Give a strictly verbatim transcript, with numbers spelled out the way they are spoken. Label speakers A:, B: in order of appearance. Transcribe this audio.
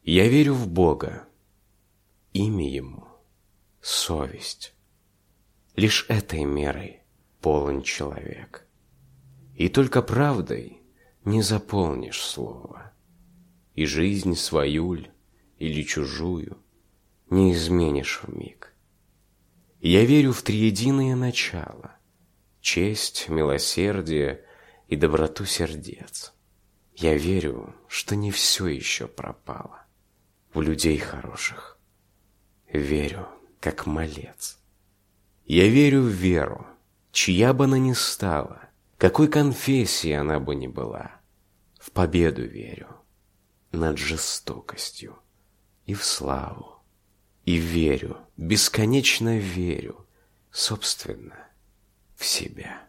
A: Я верю в Бога, имя Ему — совесть. Лишь этой мерой полон человек. И только правдой не заполнишь слово, и жизнь свою ль или чужую не изменишь вмиг. Я верю в триединое начало, честь, милосердие и доброту сердец. Я верю, что не все еще пропало в людей хороших. Верю, как малец. Я верю в веру, чья бы она ни стала, какой конфессии она бы ни была. В победу верю над жестокостью и в славу. И верю, бесконечно верю, собственно, в себя.